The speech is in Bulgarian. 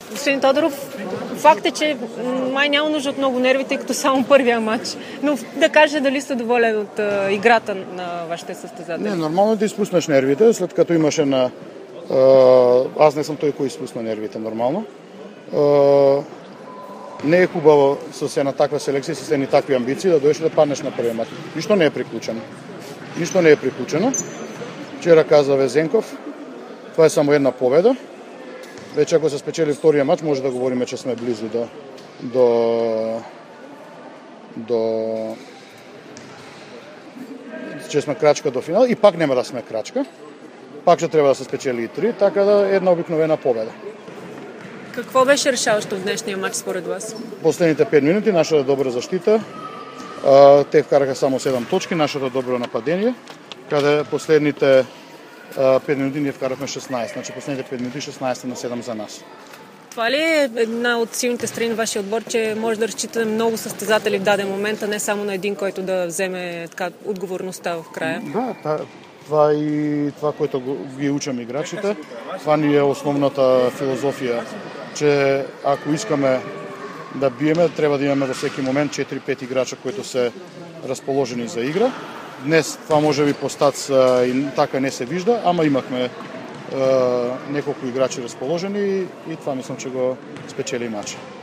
Господин Тодоров, факт е, че май няма нужда от много нерви, тъй като само първия матч. Но да кажа дали сте доволен от играта на вашите състезатели? Не, нормално е да изпуснеш нервите, след като имаше на... Аз не съм той, кой изпусна нервите, нормално. Не е хубаво с една таква селекция, с едни такви амбиции да дойдеш да паднеш на първия матч. Нищо не е приключено. Нищо не е приключено. Вчера каза Везенков, това е само една победа. Вече ако се спечели втория матч, може да говорим, че сме близо че сме крачка до финал и пак няма да сме крачка. Пак ще трябва да се спечели и 3, така да е една обикновена победа. Какво беше решаващо в днешния матч според вас? Последните 5 минути, нашата добра защита. Те вкараха само 7 точки, нашата добро нападение. Къде последните 5 минути ние вкарахме 16, значи последните 5 минути 16 на 7 за нас. Това ли е една от силните страни на вашия отбор, че може да разчитате много състезатели в даден момент, а не само на един, който да вземе отговорността в края? Да, това и това, което ги учим играчите. Това ни е основната философия, че ако искаме да биеме, трябва да имаме във всеки момент 4-5 играча, които са разположени за игра. Днес това може би по стац и така не се вижда, ама имахме няколко играчи разположени и това мислям, че го спечели матча.